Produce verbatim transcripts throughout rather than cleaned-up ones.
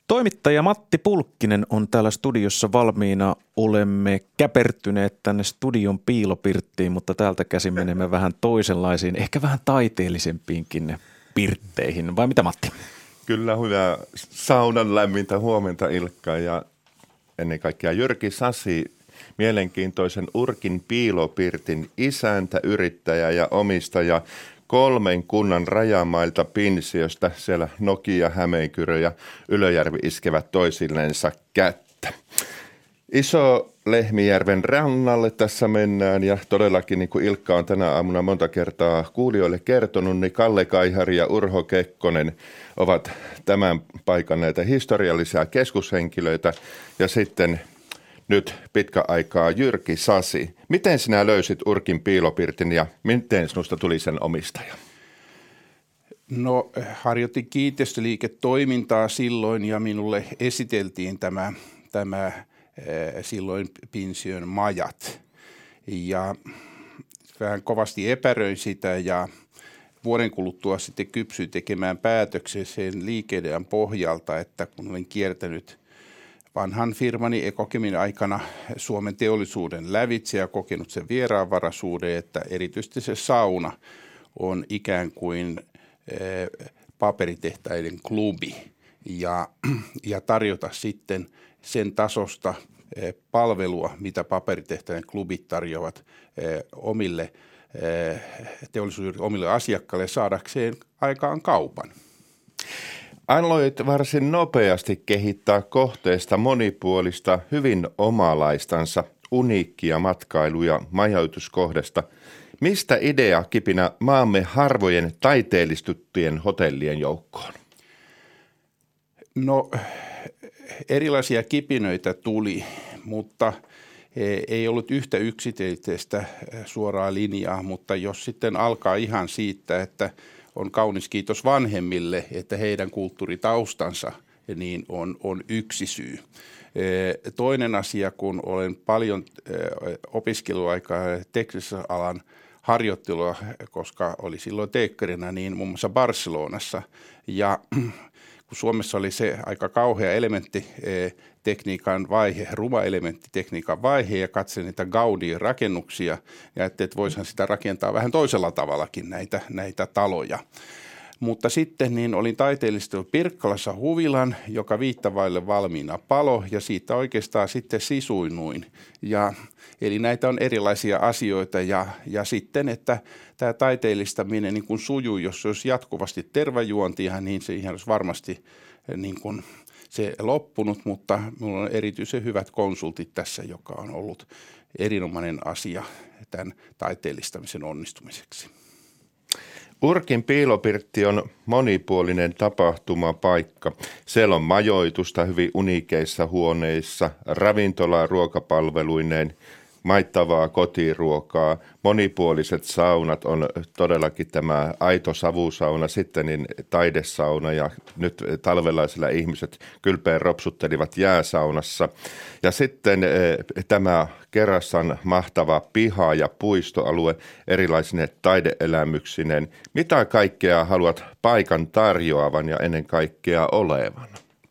Toimittaja Matti Pulkkinen on täällä studiossa valmiina. Olemme käpertyneet tänne studion piilopirttiin, mutta täältä käsin menemme vähän toisenlaisiin, ehkä vähän taiteellisempiinkin pirtteihin. Vai mitä, Matti? Kyllä, hyvää saunan lämmintä huomenta, Ilkka, ja ennen kaikkea Jyrki Sasi, mielenkiintoisen Urkin piilopirtin isäntä, yrittäjä ja omistaja kolmen kunnan rajamailta Pinsiöstä. Siellä Nokia, Hämeenkyrö ja Ylöjärvi iskevät toisillensa kättä. Iso Lehmijärven rannalle tässä mennään, ja todellakin niin kuin Ilkka on tänä aamuna monta kertaa kuulijoille kertonut, niin Kalle Kaihari ja Urho Kekkonen ovat tämän paikan näitä historiallisia keskushenkilöitä, ja sitten nyt pitkä aikaa Jyrki Sasi. Miten sinä löysit Urkin piilopirtin ja miten sinusta tuli sen omistaja? No, harjoitin kiinteistöliiketoimintaa silloin ja minulle esiteltiin tämä, tämä silloin Pinsiön majat. Ja vähän kovasti epäröin sitä ja vuoden kuluttua sitten kypsyin tekemään päätöksen sen liikeidean pohjalta, että kun olen kiertänyt vanhan firmani Ekokemin aikana Suomen teollisuuden lävitse ja kokenut sen vieraanvaraisuuden, että erityisesti se sauna on ikään kuin paperitehtaiden klubi ja, ja tarjota sitten sen tasosta palvelua, mitä paperitehtaiden klubit tarjoavat omille teollisuuden omille asiakkaille saadakseen aikaan kaupan. Aloit varsin nopeasti kehittää kohteesta monipuolista, hyvin omalaistansa, uniikkia matkailu- ja majoituskohdesta. Mistä idea kipinä maamme harvojen taiteellistuttujen hotellien joukkoon? No, erilaisia kipinöitä tuli, mutta ei ollut yhtä yksiselitteistä suoraa linjaa, mutta jos sitten alkaa ihan siitä, että on kaunis kiitos vanhemmille, että heidän kulttuuritaustansa niin on, on yksi syy. Toinen asia, kun olen paljon opiskeluaikaa teknisen alan harjoittelua, koska oli silloin teekkarina, niin muun muassa Barcelonassa. Ja kun Suomessa oli se aika kauhea elementtitekniikan vaihe, ruma elementtitekniikan vaihe, ja katselin niitä Gaudin rakennuksia, ja että voisihan sitä rakentaa vähän toisella tavallakin näitä, näitä taloja. Mutta sitten niin olin taiteellisesti Pirkkalassa huvilan, joka viittavaille valmiina palo, ja siitä oikeastaan sitten sisuinuin. Ja, eli näitä on erilaisia asioita, ja, ja sitten, että tämä taiteellistaminen niin kuin sujuu, jos se olisi jatkuvasti tervajuontia, niin se ihan olisi varmasti niin kuin se loppunut, mutta minulla on erityisen hyvät konsultit tässä, joka on ollut erinomainen asia tämän taiteellistamisen onnistumiseksi. Urkin piilopirtti on monipuolinen tapahtumapaikka. Siellä on majoitusta hyvin uniikeissa huoneissa, ravintolaa ruokapalveluineen, maittavaa kotiruokaa, monipuoliset saunat, on todellakin tämä aito savusauna, sitten niin taidesauna, ja nyt talvelaisilla ihmiset kylpeen ropsuttelivat jääsaunassa. Ja sitten eh, tämä Kerassan mahtava piha- ja puistoalue erilaisine taideelämyksineen. Mitä kaikkea haluat paikan tarjoavan ja ennen kaikkea olevan?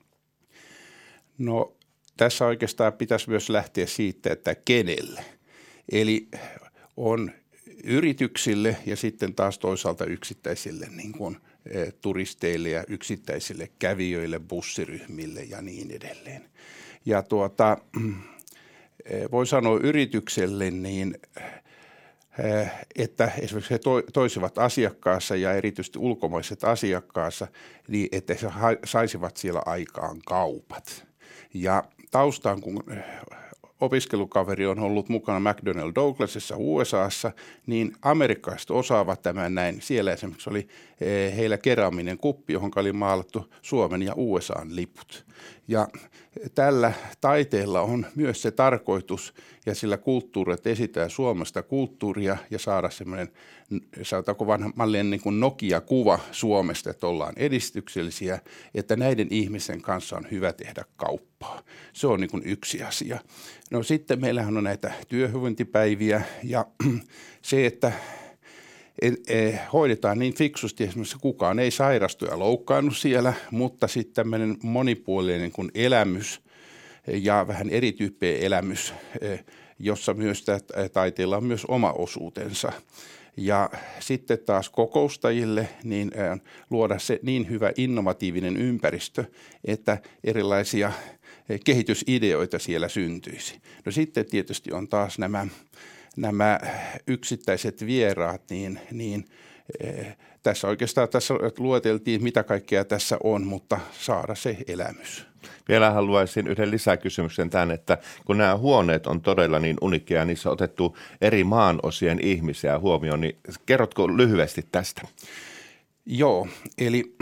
No, tässä oikeastaan pitäisi myös lähteä siitä, että kenelle. Eli on yrityksille ja sitten taas toisaalta yksittäisille niin kuin, e, turisteille ja yksittäisille kävijöille, bussiryhmille ja niin edelleen. Ja tuota, e, voi sanoa yritykselle niin, e, että esimerkiksi he to, toisivat asiakkaassa ja erityisesti ulkomaiset asiakkaassa, niin että he saisivat siellä aikaan kaupat. Ja taustaan, kun opiskelukaveri on ollut mukana McDonnell Douglasissa U S A:ssa, niin amerikkalaiset osaavat tämän näin. Siellä esimerkiksi oli heillä kerääminen kuppi, johon oli maalattu Suomen ja U S A:n liput. Ja tällä taiteella on myös se tarkoitus, ja sillä kulttuurilla, että esitään Suomesta kulttuuria ja saada semmoinen, sanotaanko vanhallinen niin kuin Nokia-kuva Suomesta, että ollaan edistyksellisiä, että näiden ihmisen kanssa on hyvä tehdä kauppaa. Se on niin kuin yksi asia. No sitten meillähän on näitä työhyvinvointipäiviä, ja se, että hoidetaan niin fiksusti, esimerkiksi kukaan ei sairastu ja loukkaannu siellä, mutta sitten tämmöinen monipuolinen kuin elämys ja vähän erityyppinen elämys, jossa myös taiteella on myös oma osuutensa. Ja sitten taas kokoustajille niin luoda se niin hyvä innovatiivinen ympäristö, että erilaisia kehitysideoita siellä syntyisi. No sitten tietysti on taas nämä, nämä yksittäiset vieraat, niin, niin eh, tässä oikeastaan tässä lueteltiin, mitä kaikkea tässä on, mutta saada se elämys. Vielä haluaisin yhden lisäkysymyksen tämän, että kun nämä huoneet on todella niin unikkeja, niissä on otettu eri maanosien ihmisiä huomioon, niin kerrotko lyhyesti tästä? Joo, eli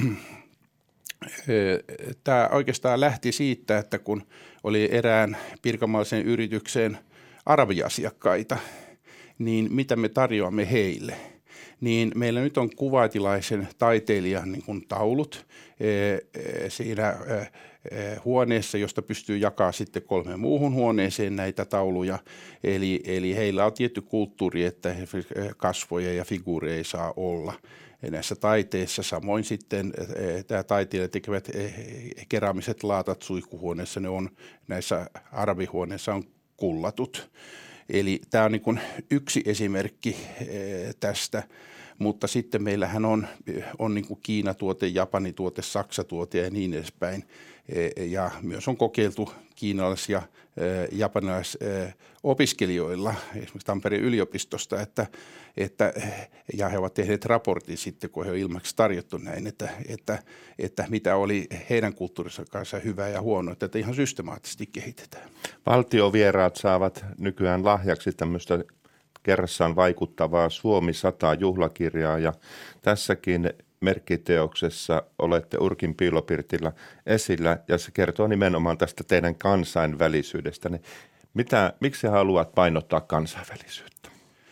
tämä oikeastaan lähti siitä, että kun oli erään pirkanmaalaisen yrityksen arabiasiakkaita, niin mitä me tarjoamme heille? Niin meillä nyt on kuvaitilaisen taiteilijan niin kuin taulut siinä huoneessa, josta pystyy jakamaan sitten kolmeen muuhun huoneeseen näitä tauluja. Eli, eli heillä on tietty kulttuuri, että kasvoja ja figuureja ei saa olla näissä taiteissa. Samoin sitten tämä taiteilijat tekevät keraamiset laatat suihkuhuoneessa, ne on näissä arabihuoneissa on kullatut. Eli tämä on niin kuin yksi esimerkki tästä, mutta sitten meillähän on, on niin kuin Kiinatuote, Japanituote, Saksatuote ja niin edespäin. Ja myös on kokeiltu kiinalais- ja japanilaisopiskelijoilla, esimerkiksi Tampereen yliopistosta, että, että, ja he ovat tehneet raportin sitten, kun he on ilmaksi tarjottu näin, että, että, että mitä oli heidän kulttuurissa kanssa hyvää ja huonoa, että ihan systemaattisesti kehitetään. Valtiovieraat saavat nykyään lahjaksi tämmöistä kerrassaan vaikuttavaa Suomi sata juhlakirjaa ja tässäkin merkkiteoksessa olette Urkin piilopirtillä esillä ja se kertoo nimenomaan tästä teidän kansainvälisyydestä. Mitä, miksi haluat painottaa kansainvälisyyttä?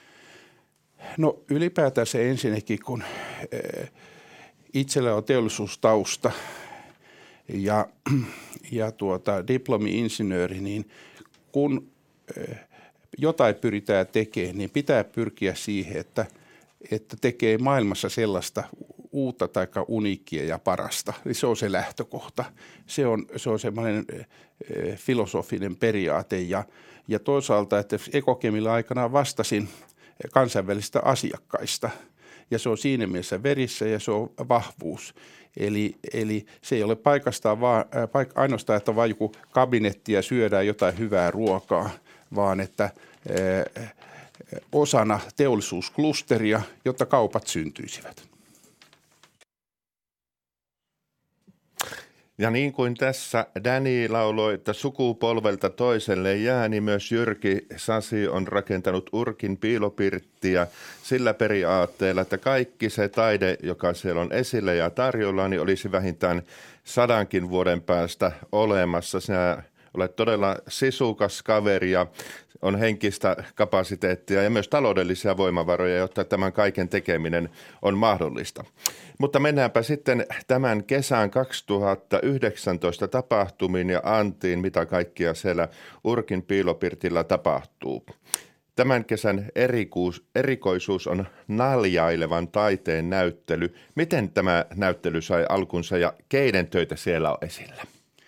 No ylipäätään se ensinnäkin, kun itsellä on teollisuustausta ja, ja tuota, diplomi-insinööri, niin kun jotain pyritään tekemään, niin pitää pyrkiä siihen, että, että tekee maailmassa sellaista uutta tai uniikkia ja parasta. Eli se on se lähtökohta. Se on, se on semmoinen filosofinen periaate ja, ja toisaalta, että Ekokemilla aikanaan vastasin kansainvälisistä asiakkaista ja se on siinä mielessä verissä ja se on vahvuus. Eli, eli se ei ole paikastaan vaan, paik, ainoastaan, että vaan joku kabinetti ja syödään jotain hyvää ruokaa, vaan että eh, osana teollisuusklusteria, jotta kaupat syntyisivät. Ja niin kuin tässä Danny lauloi, että sukupolvelta toiselle jää, niin myös Jyrki Sasi on rakentanut Urkin piilopirttiä sillä periaatteella, että kaikki se taide, joka siellä on esillä ja tarjolla, niin olisi vähintään sadankin vuoden päästä olemassa. Sinä olet todella sisukas kaveri ja on henkistä kapasiteettia ja myös taloudellisia voimavaroja, jotta tämän kaiken tekeminen on mahdollista. Mutta mennäänpä sitten tämän kesän kaksituhattayhdeksäntoista tapahtumiin ja antiin, mitä kaikkia siellä Urkin piilopirtillä tapahtuu. Tämän kesän erikuus, erikoisuus on naljailevan taiteen näyttely. Miten tämä näyttely sai alkunsa ja keiden töitä siellä on esillä?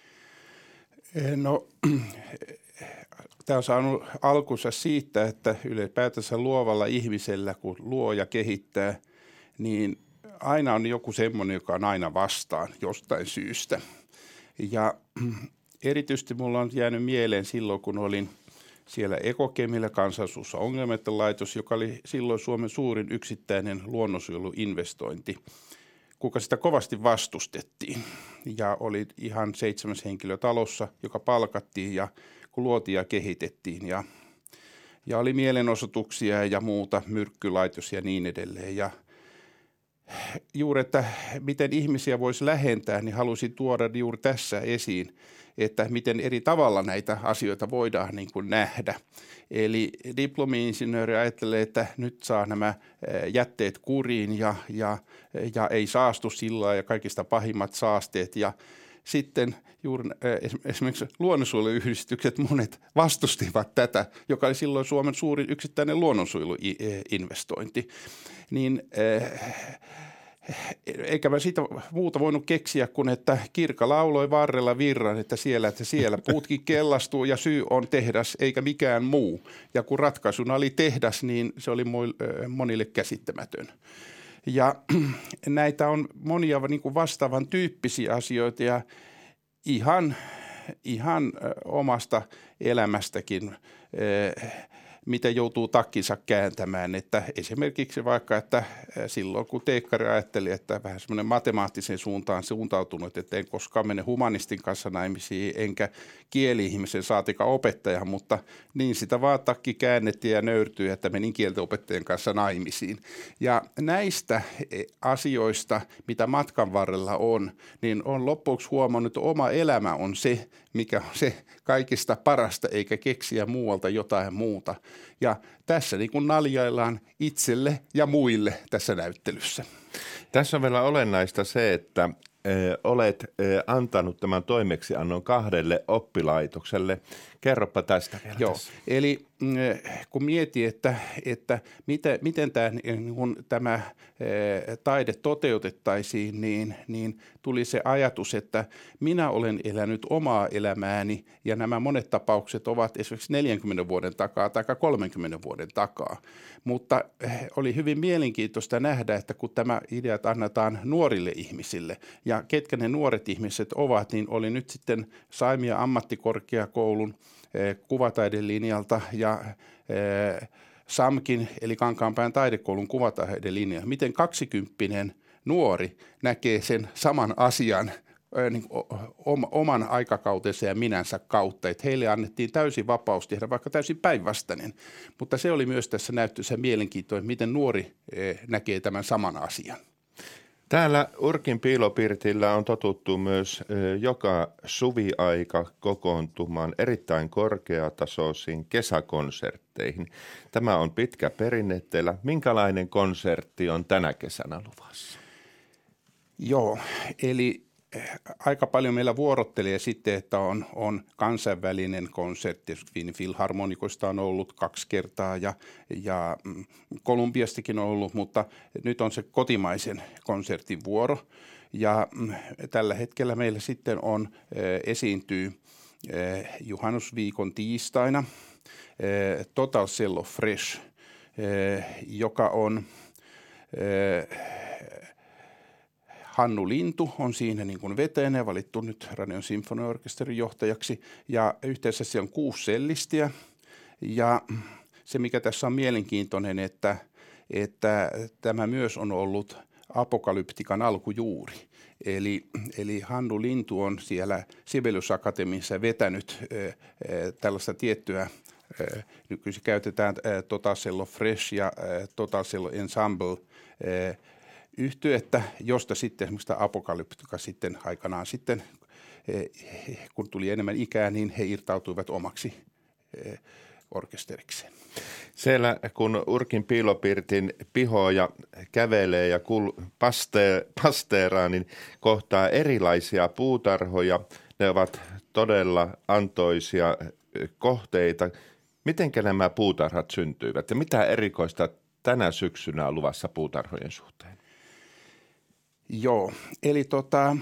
No, tämä on saanut alkunsa siitä, että ylipäätänsä luovalla ihmisellä, kun luo ja kehittää, niin aina on joku semmoinen, joka on aina vastaan jostain syystä. Ja erityisesti mulla on jäänyt mieleen silloin, kun olin siellä Ekokemillä Kansallisuus- ja ongelmattomilaitos, joka oli silloin Suomen suurin yksittäinen luonnonsuojeluinvestointi, kuinka sitä kovasti vastustettiin. Ja oli ihan seitsemäs henkilö talossa, joka palkattiin ja kun luotiin ja kehitettiin. Ja, ja oli mielenosoituksia ja muuta, myrkkylaitos ja niin edelleen. Ja juuri, että miten ihmisiä voisi lähentää, niin halusin tuoda juuri tässä esiin, että miten eri tavalla näitä asioita voidaan niin kuin nähdä. Eli diplomi-insinööri ajattelee, että nyt saa nämä jätteet kuriin ja, ja, ja ei saastu sillä ja kaikista pahimmat saasteet. Ja sitten juuri esimerkiksi luonnonsuojeluyhdistykset monet vastustivat tätä, joka oli silloin Suomen suurin yksittäinen luonnonsuojeluinvestointi, niin eikä mä siitä muuta voinut keksiä kuin, että Kirka lauloi varrella virran, että siellä, että siellä puutkin kellastuu ja syy on tehdas eikä mikään muu. Ja kun ratkaisuna oli tehdas, niin se oli monille käsittämätön. Ja näitä on monia niin kuin vastaavan tyyppisiä asioita ja ihan, ihan omasta elämästäkin, miten joutuu takkinsa kääntämään. Että esimerkiksi vaikka, että silloin kun teekkari ajatteli, että vähän semmoinen matemaattisen suuntaan suuntautunut, että en koskaan mene humanistin kanssa naimisiin, enkä kieli-ihmisen saatika opettajan, mutta niin sitä vaan takki käännettiin ja nöyrtyi, että menin kieltenopettajan kanssa naimisiin. Ja näistä asioista, mitä matkan varrella on, niin on loppuksi huomannut, että oma elämä on se, mikä on se kaikista parasta, eikä keksiä muualta jotain muuta. Ja tässä niin kuin naljaillaan itselle ja muille tässä näyttelyssä. Tässä on vielä olennaista se, että ö, olet ö, antanut tämän toimeksiannon kahdelle oppilaitokselle. Kerropa tästä vielä. Joo, tässä. eli kun mietin, että, että miten, miten tämä, niin kun tämä taide toteutettaisiin, niin, niin tuli se ajatus, että minä olen elänyt omaa elämääni ja nämä monet tapaukset ovat esimerkiksi neljänkymmenen vuoden takaa tai kolmenkymmenen vuoden takaa. Mutta oli hyvin mielenkiintoista nähdä, että kun tämä idea annetaan nuorille ihmisille ja ketkä ne nuoret ihmiset ovat, niin oli nyt sitten Saimia ammattikorkeakoulun kuvataidelinjalta ja SAMKin eli Kankaanpään taidekoulun kuvataidelinja. Miten kaksikymppinen nuori näkee sen saman asian niin oman aikakautensa ja minänsä kautta. Että heille annettiin täysin vapaus tehdä vaikka täysin päinvastainen, mutta se oli myös tässä näyttössä mielenkiintoinen, miten nuori näkee tämän saman asian. Täällä Urkin piilopirtillä on totuttu myös joka suviaika kokoontumaan erittäin korkeatasoisiin kesäkonsertteihin. Tämä on pitkä perinne teillä. Minkälainen konsertti on tänä kesänä luvassa? Joo, eli aika paljon meillä vuorottelee sitten, että on, on kansainvälinen konsertti. Wienin Filharmonikoista on ollut kaksi kertaa ja, ja Kolumbiastakin on ollut, mutta nyt on se kotimaisen konsertin vuoro. Ja tällä hetkellä meillä sitten on, esiintyy juhannusviikon tiistaina Total Cello Fresh, joka on Hannu Lintu on siinä niin kuin vetäjänä, valittu nyt Radion sinfoniaorkesterin johtajaksi ja yhteensä siellä on kuusi sellistiä ja se mikä tässä on mielenkiintoinen, että, että tämä myös on ollut apokalyptikan alkujuuri. Eli, eli Hannu Lintu on siellä Sibelius Akatemiassa vetänyt äh, tällaista tiettyä, äh, nykyisin käytetään äh, Total Cello Fresh ja äh, Total Cello Ensemble äh, yhtyettä, josta sitten esimerkiksi apokalyptika sitten aikanaan sitten, kun tuli enemmän ikää, niin he irtautuivat omaksi orkesteriksi. Siellä kun Urkin piilopirtin pihoja kävelee ja kul- paste- pasteeraa, niin kohtaa erilaisia puutarhoja. Ne ovat todella antoisia kohteita. Mitenkä nämä puutarhat syntyivät ja mitä erikoista tänä syksynä on luvassa puutarhojen suhteen? Joo, eli tota,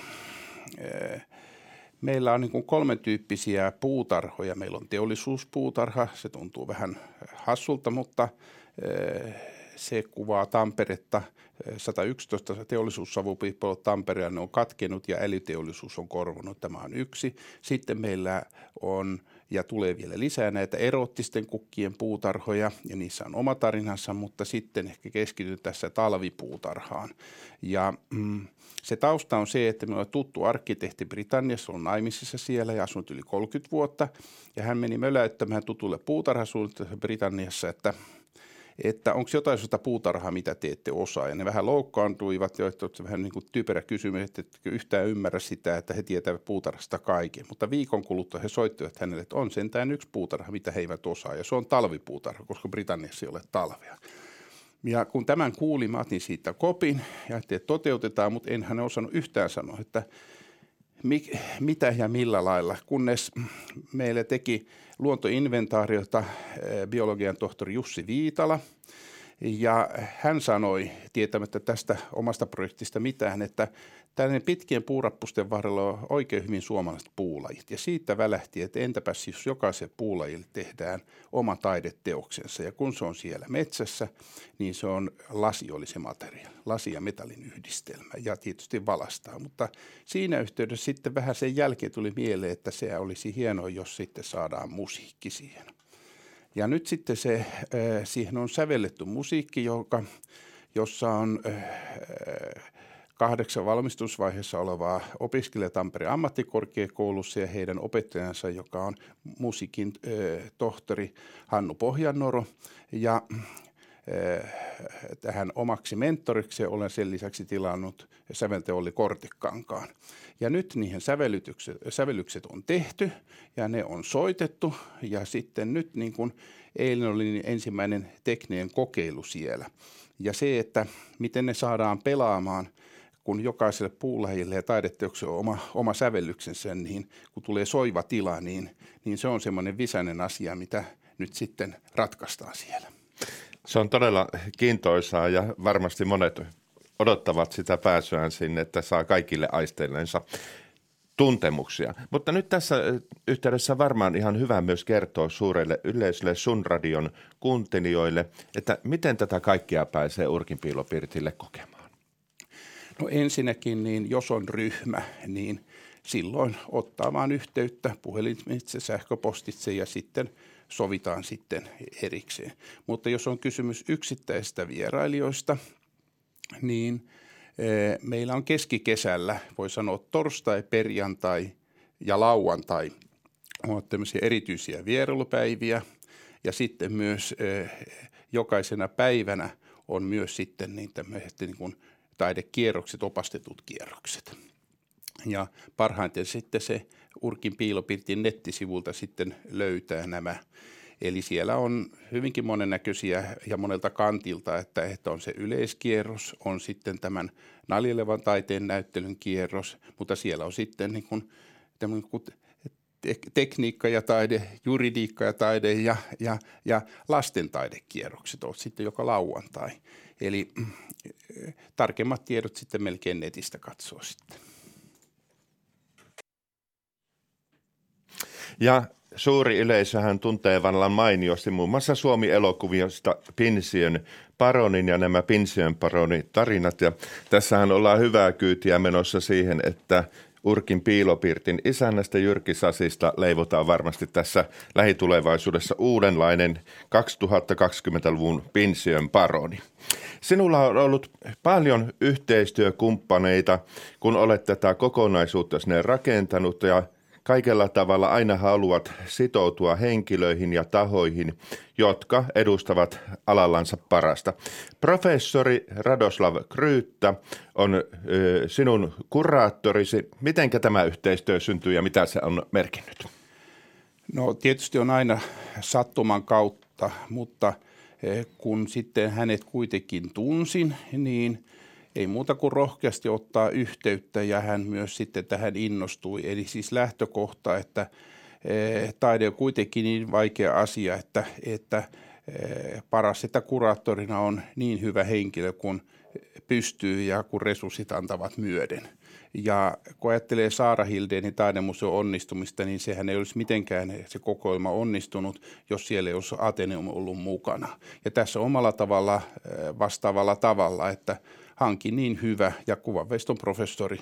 meillä on niin kuin kolmen tyyppisiä puutarhoja. Meillä on teollisuuspuutarha, se tuntuu vähän hassulta, mutta se kuvaa Tamperetta. sata yksitoista teollisuussavupiippolot Tampereella, ne on katkenut ja älyteollisuus on korvannut. Tämä on yksi. Sitten meillä on ja tulee vielä lisää näitä eroottisten kukkien puutarhoja ja niissä on oma tarinansa, mutta sitten ehkä keskitytään tässä talvipuutarhaan. Ja mm, se tausta on se, että minulla on tuttu arkkitehti Britanniassa, on naimisissa siellä ja asunut yli kolmekymmentä vuotta ja hän meni möläyttämään tutulle puutarhasuunnittelulle Britanniassa, että että onko jotain sellaista puutarhaa, mitä te ette osaa. Ja ne vähän loukkaantuivat ja että vähän niin kuin typerä kysymys, että yhtään ymmärrä sitä, että he tietävät puutarhasta kaiken. Mutta viikon kuluttua he soittivat hänelle, että on sentään yksi puutarha, mitä he eivät osaa. Ja se on talvipuutarha, koska Britanniassa ei ole talvea. Ja kun tämän kuulin, mä otin siitä kopin ja että toteutetaan, mutta en hän osannut yhtään sanoa, että mi, mitä ja millä lailla, kunnes meille teki luontoinventaariota biologian tohtori Jussi Viitala. Ja hän sanoi, tietämättä tästä omasta projektista mitään, että tällainen pitkien puurappusten varrella on oikein hyvin suomalaiset puulajit. Ja siitä välähti, että entäpäs jos jokaisen puulajille tehdään oma taideteoksensa. Ja kun se on siellä metsässä, niin se on lasi oli se materiaali, lasi ja metallin yhdistelmä ja tietysti valastaa. Mutta siinä yhteydessä sitten vähän sen jälkeen tuli mieleen, että se olisi hienoa, jos sitten saadaan musiikki siihen. Ja nyt sitten se, siihen on sävelletty musiikki, joka, jossa on kahdeksan valmistusvaiheessa olevaa opiskelija Tampereen ammattikorkeakoulussa ja heidän opettajansa, joka on musiikin tohtori Hannu Pohjanoro. Ja tähän omaksi mentoriksi olen sen lisäksi tilannut säveltäjä Olli Kortekankaan. Ja nyt niihin sävellytykset, sävellykset on tehty ja ne on soitettu ja sitten nyt niin kuin eilen oli ensimmäinen tekninen kokeilu siellä. Ja se, että miten ne saadaan pelaamaan, kun jokaiselle puulajille ja taideteokselle on oma, oma sävellyksensä, niin kun tulee soiva tila, niin, niin se on semmoinen visainen asia, mitä nyt sitten ratkaistaan siellä. Se on todella kiintoisaa ja varmasti monet odottavat sitä pääsyään sinne, että saa kaikille aisteillensa tuntemuksia. Mutta nyt tässä yhteydessä varmaan ihan hyvä myös kertoa suurelle yleisölle Sun Radion kuuntelijoille, että miten tätä kaikkea pääsee Urkinpiilopirtille kokemaan. No ensinnäkin, niin jos on ryhmä, niin silloin ottaa vaan yhteyttä puhelimitse, sähköpostitse ja sitten sovitaan sitten erikseen. Mutta jos on kysymys yksittäisistä vierailijoista, niin e, meillä on keskikesällä, voi sanoa torstai, perjantai ja lauantai, on tämmöisiä erityisiä vierailupäiviä ja sitten myös e, jokaisena päivänä on myös sitten niin tämmöiset niin kuin taidekierrokset, opastetut kierrokset. Ja parhaiten sitten se Urkinpiilopirtin nettisivulta sitten löytää nämä. Eli siellä on hyvinkin monennäköisiä ja monelta kantilta, että, että on se yleiskierros, on sitten tämän naljelevan taiteen näyttelyn kierros, mutta siellä on sitten niin kuin, kuin tekniikka ja taide, juridiikka ja taide ja, ja, ja lastentaidekierrokset on sitten joka lauantai. Eli äh, tarkemmat tiedot sitten melkein netistä katsoo sitten. Ja suuri yleisöhän tuntee vallan mainiosti muun muassa Suomi-elokuvista Pinsiön Paronin ja nämä Pinsiön Paronin tarinat. Ja tässähän ollaan hyvää kyytiä menossa siihen, että Urkinpiilopirtin isännästä Jyrki Sasista leivotaan varmasti tässä lähitulevaisuudessa uudenlainen kaksituhattakaksikymmentäluvun Pinsiön Paroni. Sinulla on ollut paljon yhteistyökumppaneita, kun olet tätä kokonaisuutta sinne rakentanut ja kaikella tavalla aina haluat sitoutua henkilöihin ja tahoihin, jotka edustavat alallansa parasta. Professori Radoslav Kryytta on ö, sinun kuraattorisi. Mitenkä tämä yhteistyö syntyy ja mitä se on merkinnyt? No tietysti on aina sattuman kautta, mutta kun sitten hänet kuitenkin tunsin, niin ei muuta kuin rohkeasti ottaa yhteyttä ja hän myös sitten tähän innostui. Eli siis lähtökohta, että taide on kuitenkin niin vaikea asia, että, että paras, että kuraattorina on niin hyvä henkilö, kun pystyy ja kun resurssit antavat myöden. Ja kun ajattelee Saara Hildénin taidemuseon onnistumista, niin sehän ei olisi mitenkään se kokoelma onnistunut, jos siellä ei olisi Ateneum ollut mukana. Ja tässä omalla tavalla, vastaavalla tavalla, että hankin niin hyvä ja kuvanveiston professori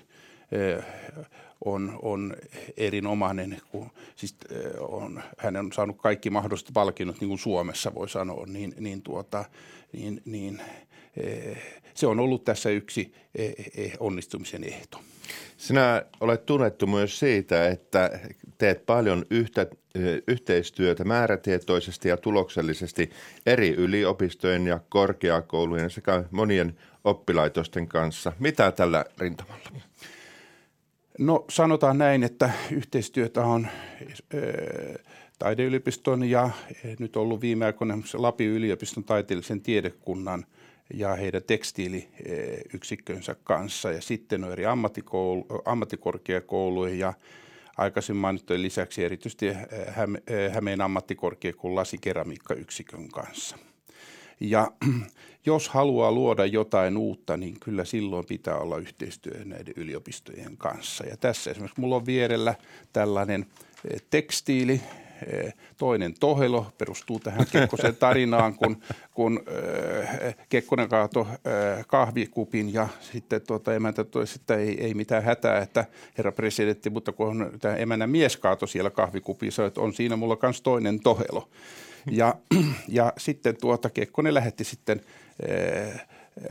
on, on erinomainen, kun siis on, hän on saanut kaikki mahdolliset palkinnot, niin kuin Suomessa voi sanoa, niin, niin, tuota, niin, niin se on ollut tässä yksi onnistumisen ehto. Sinä olet tunnettu myös siitä, että teet paljon yhtä, yhteistyötä määrätietoisesti ja tuloksellisesti eri yliopistojen ja korkeakoulujen sekä monien oppilaitosten kanssa. Mitä tällä rintamalla? No sanotaan näin, että yhteistyötä on e, taideyliopiston ja nyt ollut viime aikoina Lapin yliopiston taiteellisen tiedekunnan ja heidän tekstiiliyksikkönsä kanssa. Ja sitten on eri ammattikoulu, ammattikorkeakouluihin ja aikaisemmin mainittujen lisäksi erityisesti Häme, Hämeen ammattikorkeakoulun lasikeramiikkayksikön kanssa. Ja jos haluaa luoda jotain uutta, niin kyllä silloin pitää olla yhteistyö näiden yliopistojen kanssa. Ja tässä esimerkiksi mulla on vierellä tällainen tekstiili, toinen tohelo, perustuu tähän Kekkosen tarinaan, kun, kun äh, Kekkonen kaatoi äh, kahvikupin ja sitten tuota, emäntä toisi, että ei, ei mitään hätää, että herra presidentti, mutta kun tämä emännän mies kaatoi siellä kahvikupin, sanoi, että on siinä mulla myös toinen tohelo. Ja, ja sitten tuota Kekkonen lähetti sitten äh,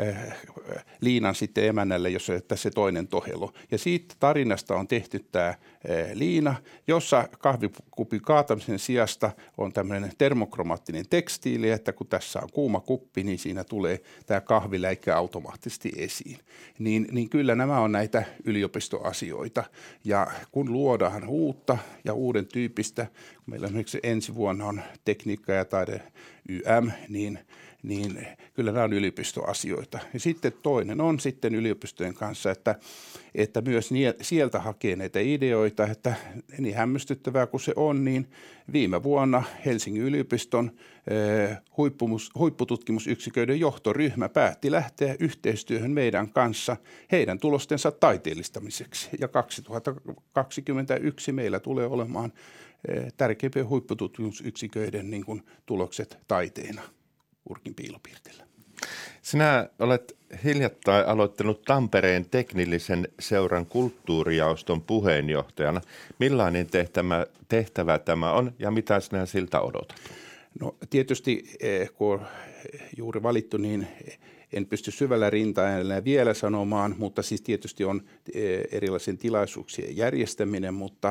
liinan sitten emännälle, jos on tässä toinen tohelo. Ja siitä tarinasta on tehty tämä liina, jossa kahvikupin kaatamisen sijasta on tämmöinen termokromaattinen tekstiili, että kun tässä on kuuma kuppi, niin siinä tulee tämä kahviläikkä automaattisesti esiin. Niin, niin kyllä nämä on näitä yliopistoasioita. Ja kun luodaan uutta ja uuden tyyppistä, kun meillä esimerkiksi ensi vuonna on tekniikka ja taide Y M, niin niin kyllä nämä on yliopistoasioita. Ja sitten toinen on sitten yliopistojen kanssa, että, että myös nie, sieltä hakee näitä ideoita, että niin hämmästyttävää kuin se on, niin viime vuonna Helsingin yliopiston eh, huippumus, huippututkimusyksiköiden johtoryhmä päätti lähteä yhteistyöhön meidän kanssa heidän tulostensa taiteellistamiseksi. Ja kaksituhattakaksikymmentäyksi meillä tulee olemaan eh, tärkeimpien huippututkimusyksiköiden niin kuin, tulokset taiteena Urkin piilopiirtillä. Sinä olet hiljattain aloittanut Tampereen teknillisen seuran kulttuurijaoston puheenjohtajana. Millainen tehtävä, tehtävä tämä on ja mitä sinä siltä odotat? No tietysti kun on juuri valittu, niin en pysty syvällä rintaäänellä vielä sanomaan, mutta siis tietysti on erilaisen tilaisuuksien järjestäminen, mutta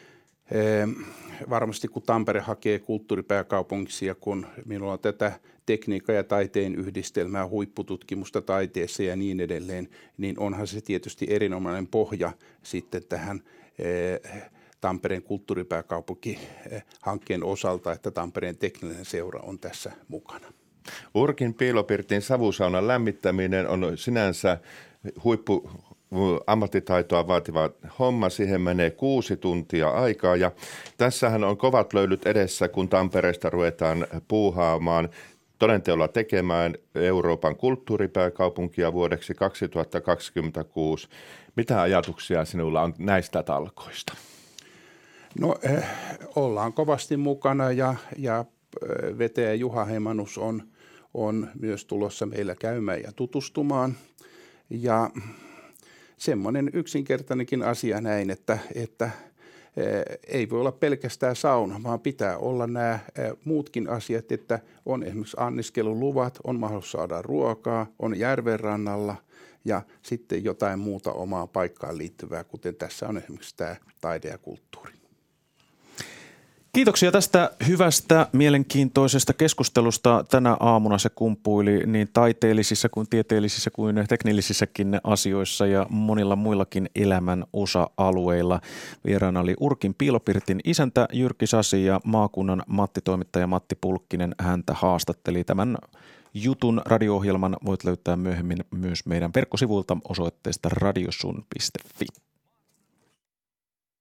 varmasti kun Tampere hakee kulttuuripääkaupungiksi ja kun minulla on tätä tekniikka- ja taiteen yhdistelmää, huippututkimusta taiteessa ja niin edelleen, niin onhan se tietysti erinomainen pohja sitten tähän Tampereen kulttuuripääkaupunki-hankkeen osalta, että Tampereen teknillinen seura on tässä mukana. Urkin piilopirtin savusaunan lämmittäminen on sinänsä huippu ammattitaitoa vaativa homma, siihen menee kuusi tuntia aikaa ja tässähän on kovat löylyt edessä, kun Tampereesta ruvetaan puuhaamaan, todenteolla tekemään Euroopan kulttuuripääkaupunkia vuodeksi kaksituhattakaksikymmentäkuusi. Mitä ajatuksia sinulla on näistä talkoista? No eh, ollaan kovasti mukana ja, ja vetäjä Juha Hemanus on, on myös tulossa meillä käymään ja tutustumaan ja semmoinen yksinkertainenkin asia näin, että, että ei voi olla pelkästään sauna, vaan pitää olla nämä muutkin asiat, että on esimerkiksi anniskeluluvat, on mahdollisuus saada ruokaa, on järvenrannalla ja sitten jotain muuta omaa paikkaan liittyvää, kuten tässä on esimerkiksi tämä taide ja kulttuuri. Kiitoksia tästä hyvästä, mielenkiintoisesta keskustelusta. Tänä aamuna se kumpuili niin taiteellisissa kuin tieteellisissä kuin teknillisissäkin asioissa ja monilla muillakin elämän osa-alueilla. Vieraana oli Urkin piilopirtin isäntä Jyrki Sasi ja maakunnan Matti-toimittaja Matti Pulkkinen häntä haastatteli. Tämän jutun radio-ohjelman voit löytää myöhemmin myös meidän verkkosivuilta osoitteesta radiosun piste fi.